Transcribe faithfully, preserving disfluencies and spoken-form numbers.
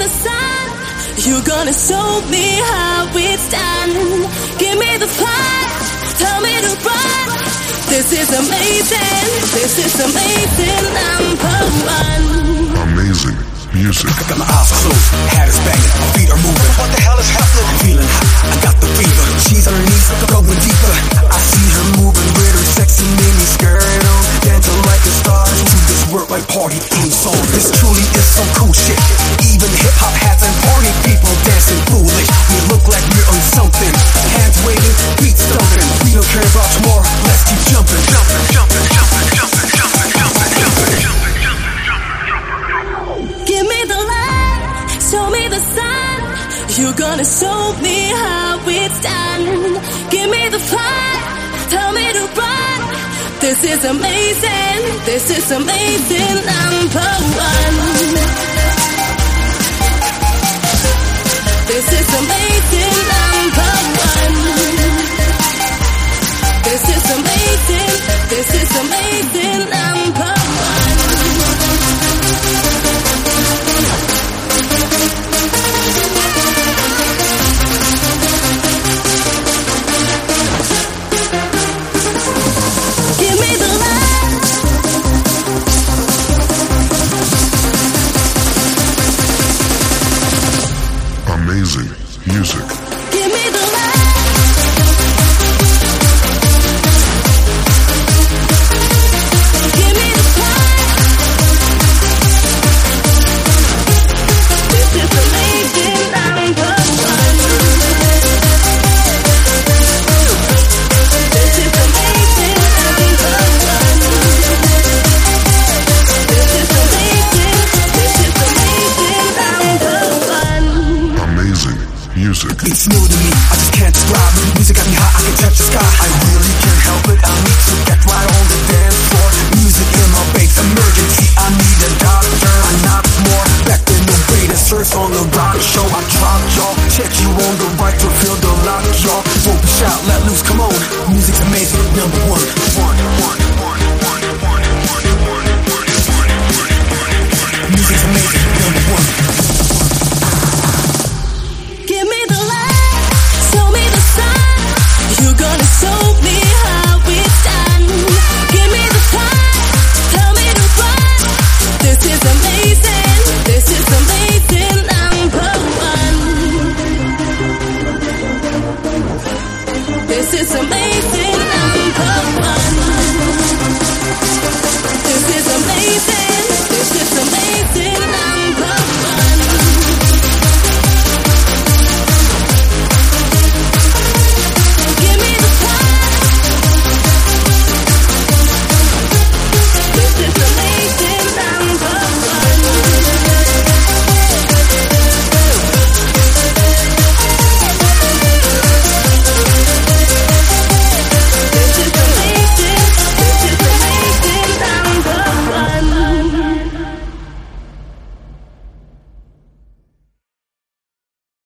the sun. You're gonna show me how it's done. Give me the fire, tell me to run. This is amazing, this is amazing, number one. Amazing music. I got my eyes closed, hat is banging, my feet are moving. What the hell is happening? I'm feeling hot, I got the fever. She's underneath, going deeper. I see her moving with her sexy mini skirt on, dancing like a star to this worldwide party theme song. This truly is some cool shit. Even hip hop hats and party people dancing foolish. We look like we're on something. Hands waving, feet stomping. We don't care about tomorrow. Let's keep jumping, jumping, jumping, jumping, jumping, jumping, jumping, jumping, jumping. Give me the light, show me the sun. You're gonna show me how it's done. Give me the fire, tell me to run. This is amazing, this is amazing, number one. This is amazing, number one. This is amazing, this is amazing.